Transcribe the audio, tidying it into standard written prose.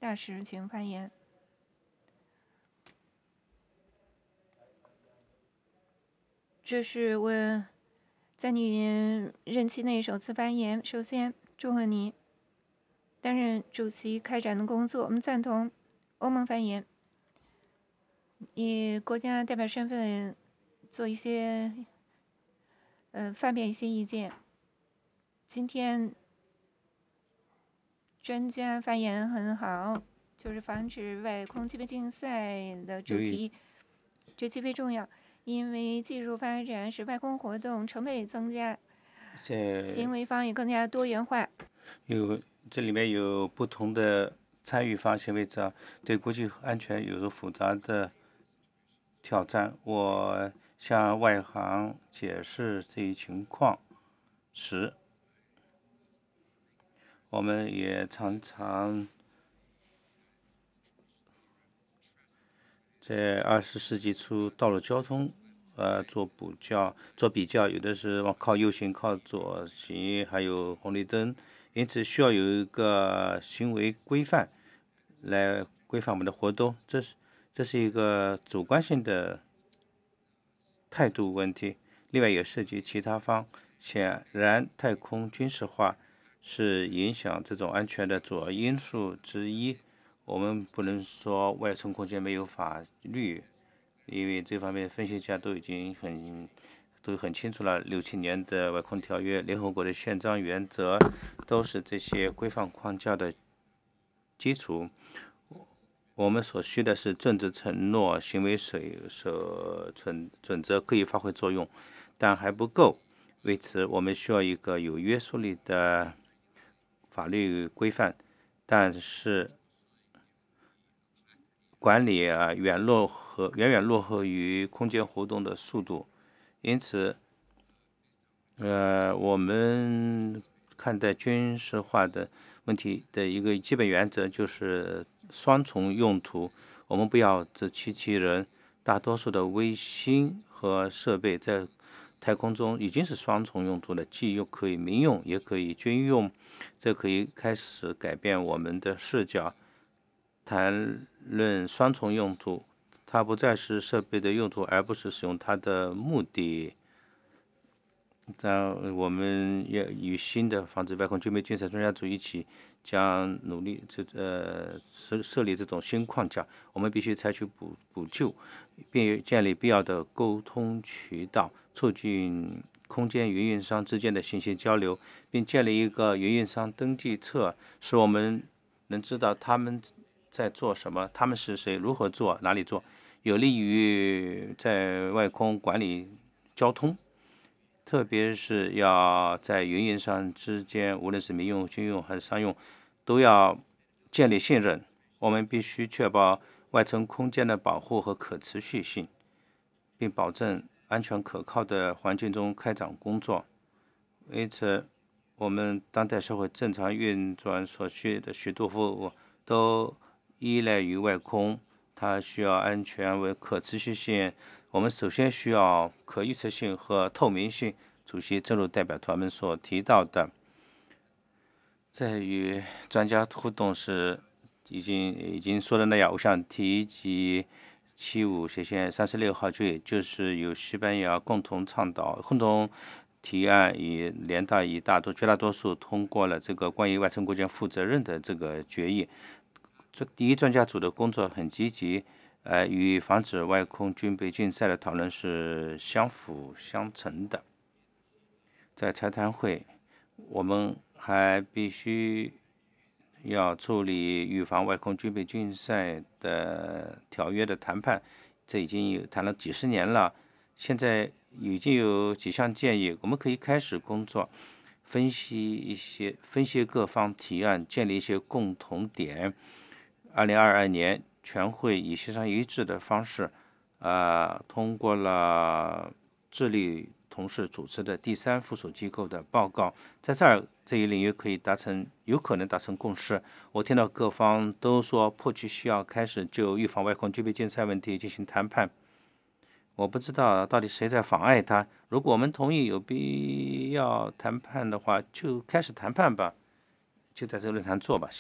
大使请发言。这是我在你任期内首次发言。首先，祝贺你担任主席开展的工作，我们赞同欧盟发言，以国家代表身份做一些发表一些意见。今天专家发言很好，就是防止外空区别竞赛的主题，这极为重要。因为技术发展使外空活动成本增加，行为方也更加多元化。 这里面有不同的参与方行为者，对国际安全有着复杂的挑战。我向外行解释这一情况时，我们也常常在20世纪初道路交通做比较，有的是靠右行，靠左行，还有红绿灯，因此需要有一个行为规范来规范我们的活动。这是一个主观性的态度问题，另外也涉及其他方。显然，太空军事化是影响这种安全的主要因素之一。我们不能说外层空间没有法律，因为这方面分析家都已经很清楚了。67年的外空条约、联合国的宪章原则都是这些规范框架的基础。我们所需的是政治承诺、行为准则可以发挥作用，但还不够。为此，我们需要一个有约束力的法律规范，但是管理远远落后于空间活动的速度。因此，我们看待军事化的问题的一个基本原则就是双重用途。我们不要自欺欺人，大多数的卫星和设备在太空中已经是双重用途的，既又可以民用，也可以军用。这可以开始改变我们的视角，谈论双重用途，它不再是设备的用途，而不是使用它的目的。但我们也与新的防止外空军备竞赛专家组一起，将努力设立这种新框架。我们必须采取补救，并建立必要的沟通渠道，促进空间营运商之间的信息交流，并建立一个营运商登记册，使我们能知道他们在做什么，他们是谁，如何做，哪里做，有利于在外空管理交通。特别是要在营运商之间，无论是民用、军用还是商用，都要建立信任。我们必须确保外层空间的保护和可持续性，并保证安全可靠的环境中开展工作。为此，我们当代社会正常运转所需的许多服务都依赖于外空，它需要安全为可持续性。我们首先需要可预测性和透明性。主席正如代表团们所提到的，在与专家互动时已经说的那样，我想提及75/36号决议，就是由西班牙共同提案，联大以绝大多数通过了这个关于外层空间负责任的这个决议。这第一专家组的工作很积极，与防止外空军备竞赛的讨论是相辅相成的。在财谈会，我们还必须要处理预防外空军备竞赛的条约的谈判，这已经谈了几十年了。现在已经有几项建议，我们可以开始工作，分析各方提案，建立一些共同点。2022年，全会以协商一致的方式，通过了智利同事主持的第3附属机构的报告。在这一领域有可能达成共识。我听到各方都说迫切需要开始就预防外空军备竞赛问题进行谈判。我不知道到底谁在妨碍他。如果我们同意有必要谈判的话，就开始谈判吧，就在这个论坛做吧。